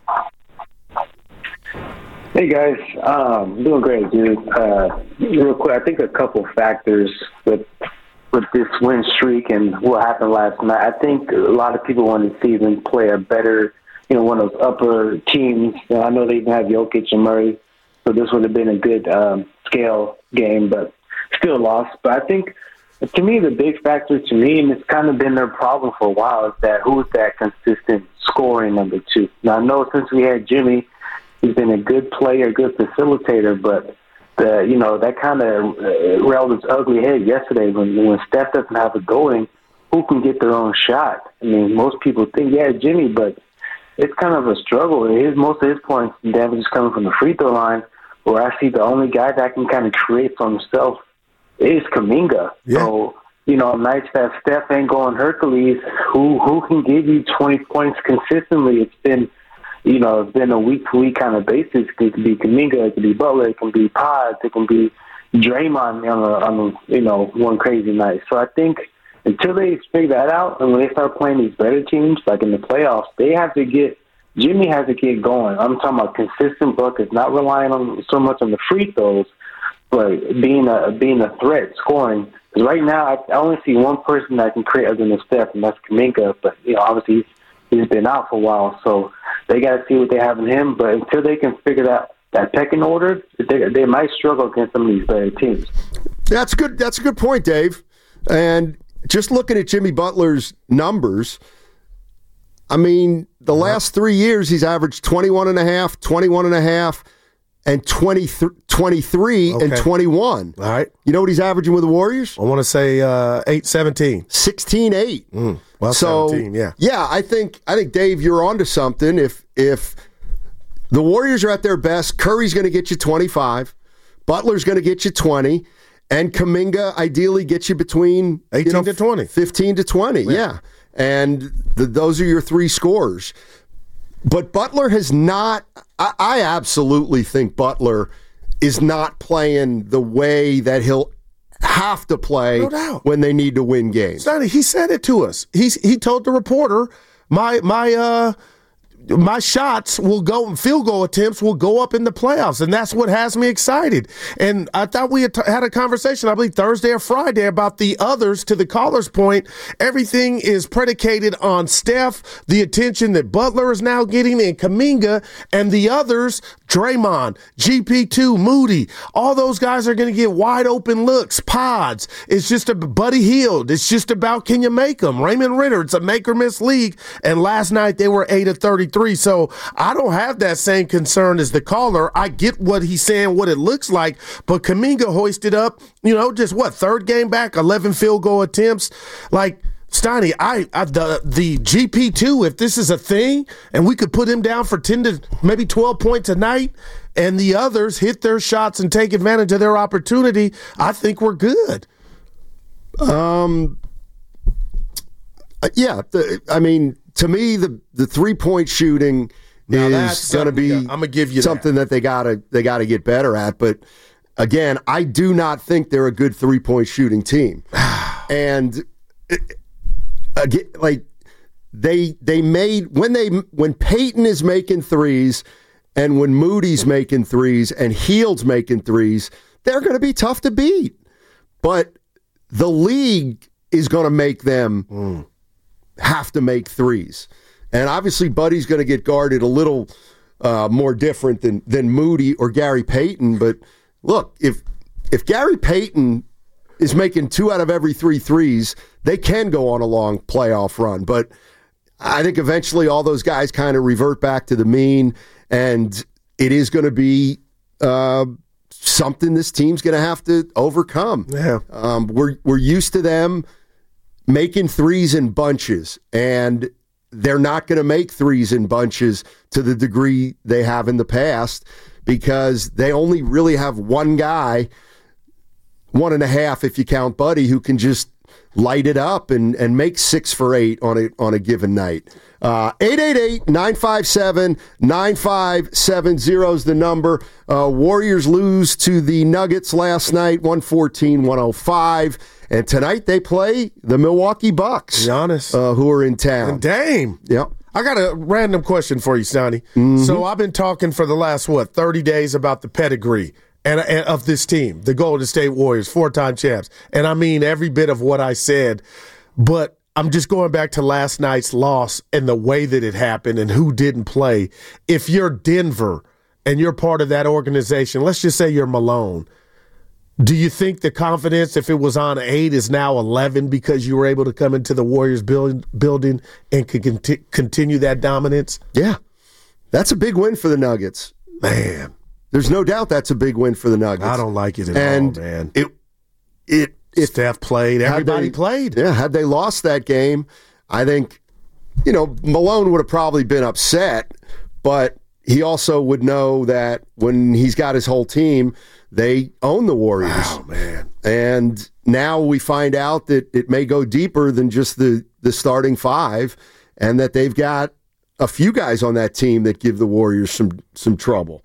Hey guys, um, doing great, dude. Uh, real quick, I think a couple factors with with this win streak and what happened last night. I think a lot of people want to see them play a better, you know, one of those upper teams. You know, I know they even have Jokic and Murray, so this would have been a good um, scale game, but still lost. But I think, to me, the big factor to me, and it's kind of been their problem for a while, is that who's that consistent scoring number two. Now, I know since we had Jimmy, he's been a good player, good facilitator, but the you know that kind of uh, railed its ugly head yesterday when when Steph doesn't have it going. Who can get their own shot? I mean, most people think yeah, Jimmy, but it's kind of a struggle. His most of his points and damage is coming from the free throw line, where I see the only guy that can kind of create for himself is Kuminga. Yeah. So you know, nights that Steph ain't going Hercules, who who can give you twenty points consistently? It's been You know, it's been a week-to-week kind of basis. It can be Kuminga, it can be Butler, it can be Pods, it can be Draymond on a, on a, you know, one crazy night. So I think until they figure that out and when they start playing these better teams, like in the playoffs, they have to get – Jimmy has to get going. I'm talking about consistent buckets, not relying on so much on the free throws, but being a being a threat, scoring. Because right now, I, I only see one person that can create other than Steph, and that's Kuminga. But, you know, obviously he's, he's been out for a while, so – they got to see what they have in him, but until they can figure that that pecking order, they, they might struggle against some of these better teams. That's good. That's a good point, Dave. And just looking at Jimmy Butler's numbers, I mean, the last three years he's averaged twenty-one and a half, twenty-one and a half, and twenty, twenty-three okay. and twenty-one. All right. You know what he's averaging with the Warriors? I want to say uh, eight seventeen. sixteen eight. Mm. Well, so, seventeen, yeah. Yeah, I think I think Dave, you're onto something. If if the Warriors are at their best, Curry's going to get you twenty-five, Butler's going to get you twenty, and Kuminga ideally gets you between eighteen you know, to twenty, fifteen to twenty. Yeah, yeah. and the, those are your three scorers. But Butler has not. I, I absolutely think Butler is not playing the way that he'll have to play no doubt. when they need to win games. Sonny, he said it to us. He he told the reporter, my my uh my shots will go, field goal attempts will go up in the playoffs, and that's what has me excited. And I thought we had, t- had a conversation, I believe Thursday or Friday, about the others. To the caller's point, everything is predicated on Steph, the attention that Butler is now getting, and Kuminga, and the others, Draymond, G P two, Moody. All those guys are going to get wide open looks, pods. It's just a Buddy Hield. It's just about can you make them? Raymond Ritter, it's a make or miss league. And last night they were eight of thirty-three. So I don't have that same concern as the caller. I get what he's saying, what it looks like, but Kuminga hoisted up, you know, just what, third game back, eleven field goal attempts. Like, Steiny, I, I the the G P two, if this is a thing, and we could put him down for ten to maybe twelve points a night, and the others hit their shots and take advantage of their opportunity, I think we're good. Um, yeah, the, I mean, to me, the, the three point shooting now is going to be I'm gonna give you something that. that they gotta they gotta get better at. But again, I do not think they're a good three point shooting team, and. It, Again, like they they made when they when Peyton is making threes and when Moody's making threes and Hield's making threes, they're going to be tough to beat. But the league is going to make them mm. have to make threes, and obviously Buddy's going to get guarded a little uh, more different than than Moody or Gary Payton. But look, if if Gary Payton is making two out of every three threes, they can go on a long playoff run. But I think eventually all those guys kind of revert back to the mean, and it is going to be uh, something this team's going to have to overcome. Yeah, um, we're we're used to them making threes in bunches, and they're not going to make threes in bunches to the degree they have in the past because they only really have one guy. One and a half if you count Buddy, who can just light it up and, and make six for eight on a on a given night. Uh, eight eight eight, nine five seven, nine five seven zero is the number. Uh, Warriors lose to the Nuggets last night, one fourteen to one oh five. And tonight they play the Milwaukee Bucks, Giannis, uh, who are in town. And Dame. Yep. I got a random question for you, Sonny. Mm-hmm. So I've been talking for the last, what, thirty days about the pedigree. And, and of this team, the Golden State Warriors, four-time champs. And I mean every bit of what I said, but I'm just going back to last night's loss and the way that it happened and who didn't play. If you're Denver and you're part of that organization, let's just say you're Malone, do you think the confidence, if it was on eight, is now eleven because you were able to come into the Warriors build, building and could conti- continue that dominance? Yeah. That's a big win for the Nuggets. Man. There's no doubt that's a big win for the Nuggets. I don't like it at and all, man. It, it, it, Steph played. Everybody they, played. Yeah, had they lost that game, I think, you know, Malone would have probably been upset, but he also would know that when he's got his whole team, they own the Warriors. Oh, man. And now we find out that it may go deeper than just the, the starting five and that they've got a few guys on that team that give the Warriors some some trouble.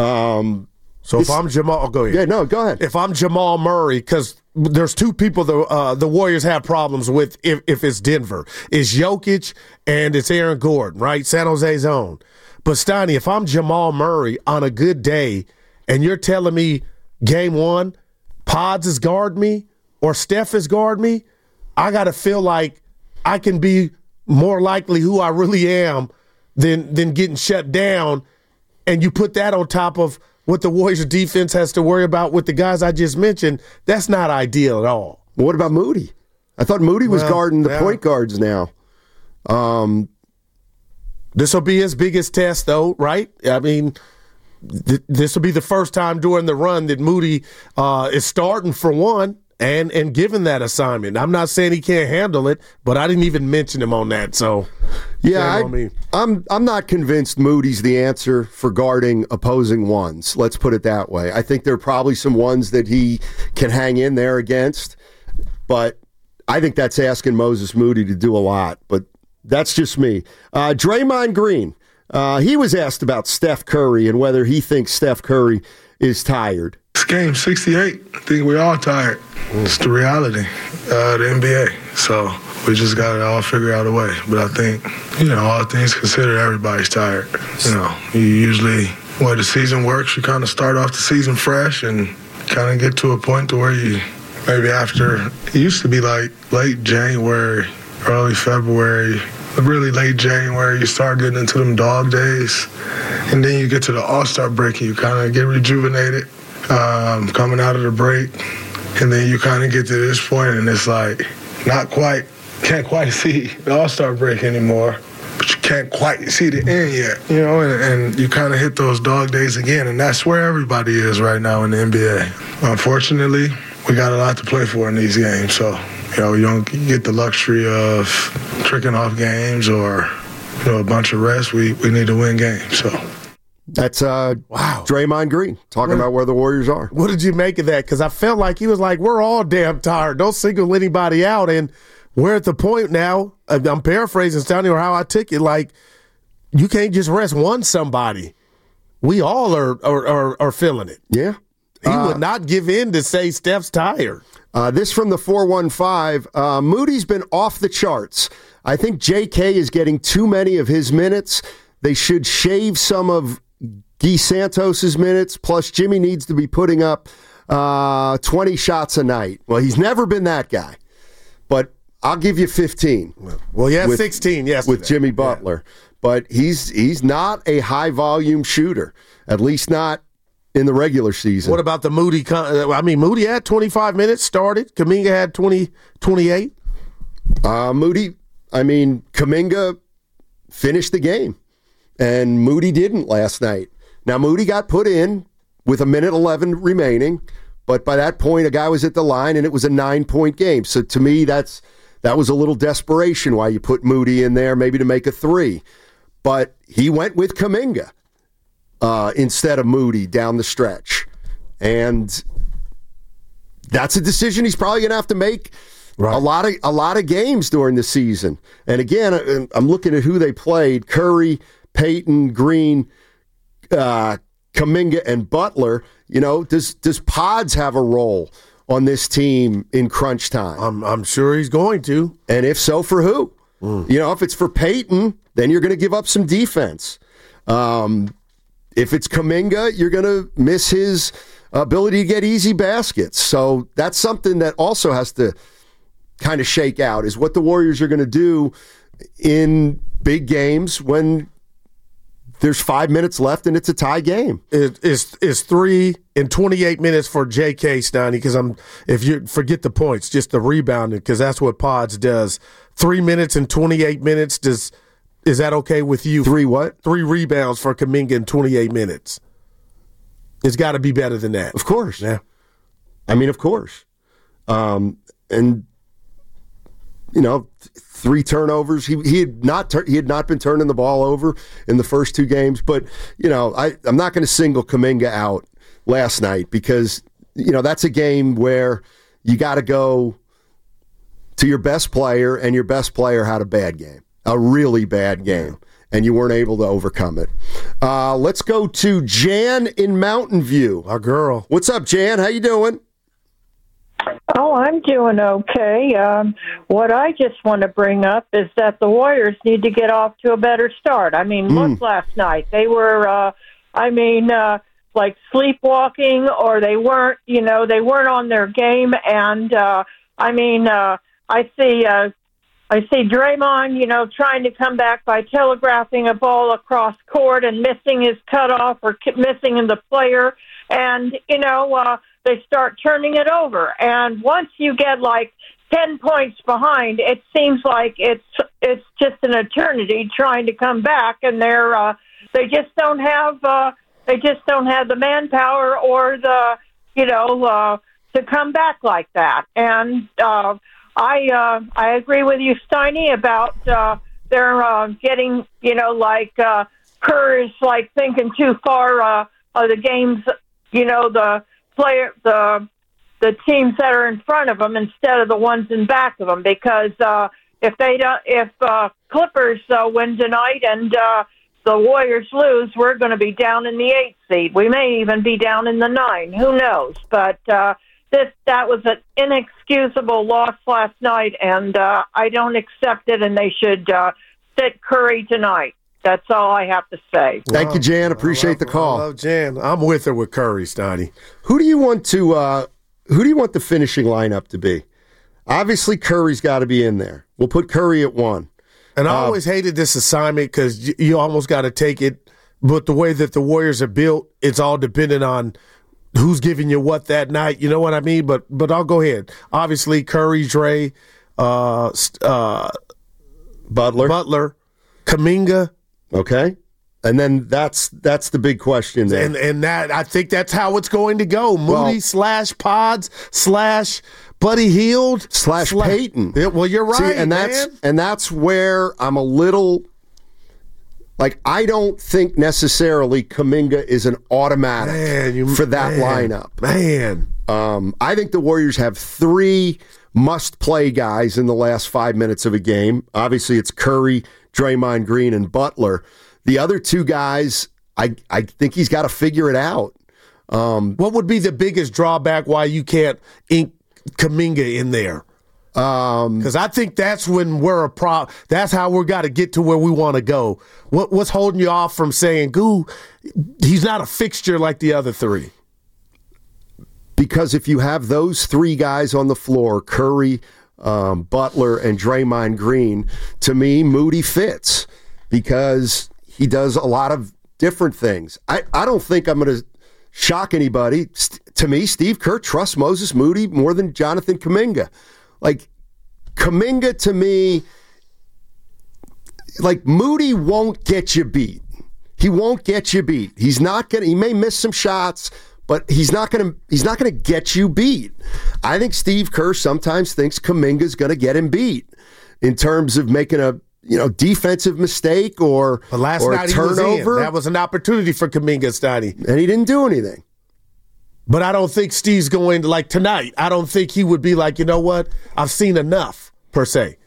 Um, so if I'm Jamal, I'll go ahead. Yeah, no, go ahead. If I'm Jamal Murray, because there's two people the uh, the Warriors have problems with if, if it's Denver. It's Jokic and it's Aaron Gordon, right? San Jose's own. But Steiny, if I'm Jamal Murray on a good day and you're telling me game one, Pods is guard me or Steph is guard me, I got to feel like I can be more likely who I really am than than getting shut down. And you put that on top of what the Warriors defense has to worry about with the guys I just mentioned, that's not ideal at all. What about Moody? I thought Moody was well, guarding the yeah. point guards now. Um, this will be his biggest test, though, right? I mean, th- this will be the first time during the run that Moody uh, is starting for one. and and given that assignment. I'm not saying he can't handle it, but I didn't even mention him on that. So, yeah, I, I'm I'm not convinced Moody's the answer for guarding opposing ones. Let's put it that way. I think there are probably some ones that he can hang in there against, but I think that's asking Moses Moody to do a lot. But that's just me. Uh, Draymond Green, uh, he was asked about Steph Curry and whether he thinks Steph Curry is tired. It's game sixty-eight. I think we're all tired. It's the reality of the N B A. So we just got to all figure out a way. But I think, you know, all things considered, everybody's tired. You know, you usually, the way the season works, you kind of start off the season fresh and kind of get to a point to where you, maybe after, it used to be like late January, early February, really late January, you start getting into them dog days. And then you get to the All-Star break and you kind of get rejuvenated. Um, coming out of the break, and then you kind of get to this point, and it's like not quite, can't quite see the All-Star break anymore, but you can't quite see the end yet, you know, and, and you kind of hit those dog days again, and that's where everybody is right now in the N B A. Unfortunately, we got a lot to play for in these games, so, you know, you don't get the luxury of tricking off games or, you know, a bunch of rest. We, we need to win games, so. That's uh, wow. Draymond Green talking what, about where the Warriors are. What did you make of that? Because I felt like he was like, we're all damn tired. Don't single anybody out. And we're at the point now, I'm paraphrasing, Stoney, or how I took it, like, you can't just rest one somebody. We all are are, are, are feeling it. Yeah. He uh, would not give in to say Steph's tired. Uh, this from the four one five. Uh, Moody's been off the charts. I think J K is getting too many of his minutes. They should shave some of Guy Santos's minutes, plus Jimmy needs to be putting up uh, twenty shots a night. Well, he's never been that guy, but I'll give you fifteen. Well, yeah, with, sixteen yesterday. With Jimmy Butler. Yeah. But he's he's not a high-volume shooter, at least not in the regular season. What about the Moody? I mean, Moody had twenty-five minutes, started. Kuminga had twenty, twenty-eight. Uh, Moody, I mean, Kuminga finished the game, and Moody didn't last night. Now, Moody got put in with a minute eleven remaining, but by that point, a guy was at the line, and it was a nine-point game. So to me, that's that was a little desperation why you put Moody in there, maybe to make a three. But he went with Kuminga uh, instead of Moody down the stretch. And that's a decision he's probably going to have to make right. a lot of a lot of games during the season. And again, I'm looking at who they played: Curry, Payton, Green, Uh, Kuminga, and Butler. You know, does does Pods have a role on this team in crunch time? I'm I'm sure he's going to. And if so, for who? Mm. You know, if it's for Payton, then you're going to give up some defense. Um, if it's Kuminga, you're going to miss his ability to get easy baskets. So that's something that also has to kind of shake out, is what the Warriors are going to do in big games when there's five minutes left and it's a tie game. It, it's, it's three and twenty-eight minutes for J K, Stoney, because I'm if you forget the points, just the rebounding, because that's what Pods does. Three minutes and twenty-eight minutes. Does is that okay with you? Three what? Three rebounds for Kuminga in twenty-eight minutes. It's got to be better than that. Of course. Yeah. I mean, of course. Um, and you know, three turnovers. He he had not tur- he had not been turning the ball over in the first two games. But you know, I I'm not going to single Kuminga out last night, because you know that's a game where you got to go to your best player, and your best player had a bad game, a really bad game, and you weren't able to overcome it. Uh, let's go to Jan in Mountain View. Our girl. What's up, Jan? How you doing? Oh, I'm doing okay. Um, what I just want to bring up is that the Warriors need to get off to a better start. I mean, mm. look last night. They were, uh, I mean, uh, like sleepwalking, or they weren't, you know, they weren't on their game. And, uh, I mean, uh, I see uh, I see Draymond, you know, trying to come back by telegraphing a ball across court and missing his cutoff or missing the player. And, you know, uh, they start turning it over. And once you get like ten points behind, it seems like it's it's just an eternity trying to come back. And they're uh, they just don't have uh, they just don't have the manpower or the, you know, uh, to come back like that. And uh, I uh, I agree with you, Steiny, about uh, they're uh, getting, you know, like uh, Kerr is like thinking too far uh, of the games, you know, the player, the the teams that are in front of them instead of the ones in back of them. Because uh, if they don't, if uh, Clippers uh, win tonight and uh, the Warriors lose, we're going to be down in the eighth seed. We may even be down in the nine. Who knows? But uh, this that was an inexcusable loss last night, and uh, I don't accept it. And they should uh, sit Curry tonight. That's all I have to say. Thank you, Jan. Appreciate love, the call. I love Jan. I'm with her with Curry, Steiny. Who do you want to? Uh, who do you want the finishing lineup to be? Obviously, Curry's got to be in there. We'll put Curry at one. And I uh, always hated this assignment because you, you almost got to take it. But the way that the Warriors are built, it's all dependent on who's giving you what that night. You know what I mean? But but I'll go ahead. Obviously, Curry, Dre, uh, uh, Butler, Butler, Kuminga. Okay. And then that's that's the big question there. And and that I think that's how it's going to go. Moody well, slash Pods slash Buddy Hield slash slash Payton. Yeah, well, you're right, See, and that's man. and that's where I'm a little like I don't think necessarily Kuminga is an automatic man, you, for that man, lineup. Man, um, I think the Warriors have three must-play guys in the last five minutes of a game. Obviously, it's Curry, Draymond Green, and Butler. The other two guys, I I think he's got to figure it out. Um, what would be the biggest drawback why you can't ink Kuminga in there? Because um, I think that's when we're a pro. That's how we're got to get to where we want to go. What what's holding you off from saying, "Goo, he's not a fixture like the other three"? Because if you have those three guys on the floor, Curry, um, Butler, and Draymond Green, to me, Moody fits because he does a lot of different things. I, I don't think I'm going to shock anybody. St- to me, Steve Kerr trusts Moses Moody more than Jonathan Kuminga. Like, Kuminga, to me, like, Moody won't get you beat. He won't get you beat. He's not going to, he may miss some shots, but he's not going to, he's not going to get you beat. I think Steve Kerr sometimes thinks Kuminga's going to get him beat in terms of making a, you know, defensive mistake or, but last or night a turnover. He was in. That was an opportunity for Kuminga, Steiny. And he didn't do anything. But I don't think Steve's going to, like tonight, I don't think he would be like, you know what, I've seen enough, per se.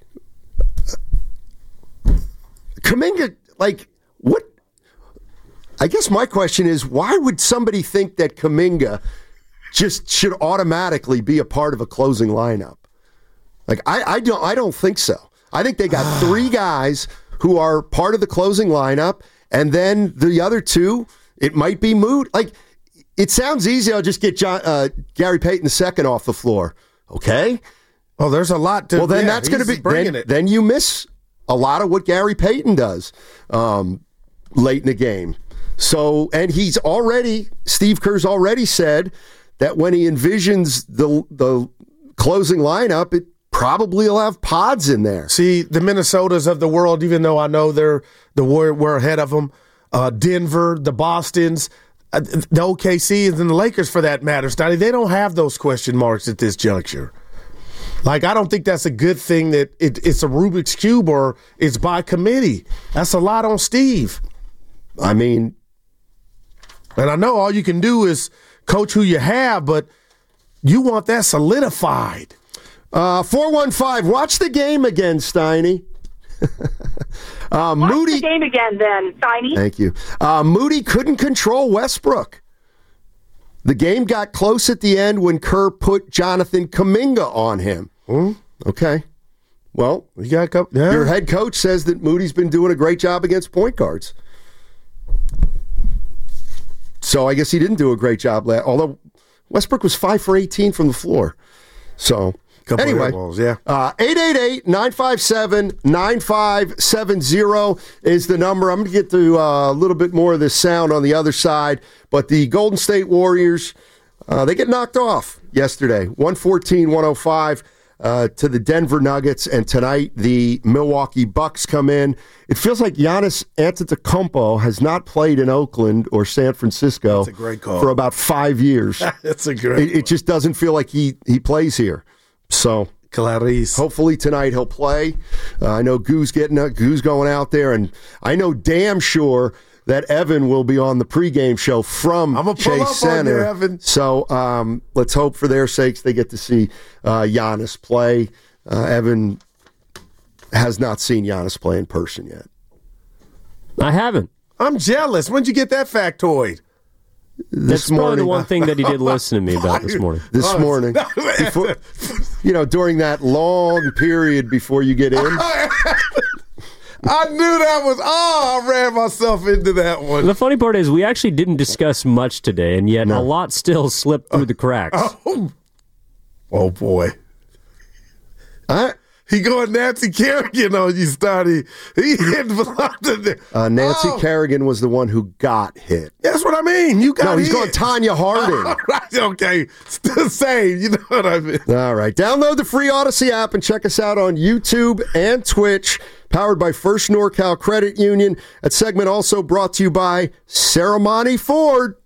Kuminga, like, what? I guess my question is, why would somebody think that Kuminga just should automatically be a part of a closing lineup? Like, I, I don't I don't think so. I think they got three guys who are part of the closing lineup, and then the other two, it might be Mood. Like, it sounds easy. I'll just get John, uh, Gary Payton the second off the floor. Okay. Oh, there's a lot to. Well, then yeah, that's going to be bringing then, it. Then you miss a lot of what Gary Payton does um, late in the game. So, and he's already Steve Kerr's already said that when he envisions the the closing lineup, it probably will have Pods in there. See, the Minnesotas of the world, even though I know they're the we're, we're ahead of them, uh, Denver, the Bostons, uh, the O K Cs, and the Lakers for that matter, Stoney, they don't have those question marks at this juncture. Like, I don't think that's a good thing that it, it's a Rubik's Cube or it's by committee. That's a lot on Steve. I mean, and I know all you can do is coach who you have, but you want that solidified. Uh, four one five, watch the game again, Steiny. uh, watch Moody, the game again then, Steiny. Thank you. Uh, Moody couldn't control Westbrook. The game got close at the end when Kerr put Jonathan Kuminga on him. Hmm? Okay. Well, you got a couple, yeah. Your head coach says that Moody's been doing a great job against point guards. So I guess he didn't do a great job, although Westbrook was five for eighteen from the floor. So Couple anyway, balls, yeah. uh, eight eight eight, nine five seven, nine five seven zero is the number. I'm going to get to uh, a little bit more of this sound on the other side. But the Golden State Warriors, uh, they get knocked off yesterday, one fourteen, one oh five. uh, to the Denver Nuggets, and tonight the Milwaukee Bucks come in. It feels like Giannis Antetokounmpo has not played in Oakland or San Francisco That's a great call. for about five years. That's a great It, it just doesn't feel like he, he plays here. So Clarice. hopefully tonight he'll play. Uh, I know Goo's getting uh, Goo's going out there, and I know damn sure that Evan will be on the pregame show from I'm gonna pull Chase up on Center. you, Evan. So um, let's hope for their sakes they get to see uh, Giannis play. Uh, Evan has not seen Giannis play in person yet. I haven't. I'm jealous. When'd you get that factoid? This That's probably morning, the one thing that he did listen to me about this morning. This Oh, morning, before, you know, during that long period before you get in. I knew that was, oh, I ran myself into that one. The funny part is we actually didn't discuss much today, and yet a lot still slipped through the cracks. Oh, oh boy. I, he going Nancy Kerrigan on you, Stoney. He hit the uh, Nancy oh. Kerrigan was the one who got hit. That's what I mean. You got No, he's hit. going Tanya Harding. All right, okay. Still same. You know what I mean? All right. Download the free Odyssey app and check us out on YouTube and Twitch. Powered by First NorCal Credit Union. That segment also brought to you by Ceremony Ford.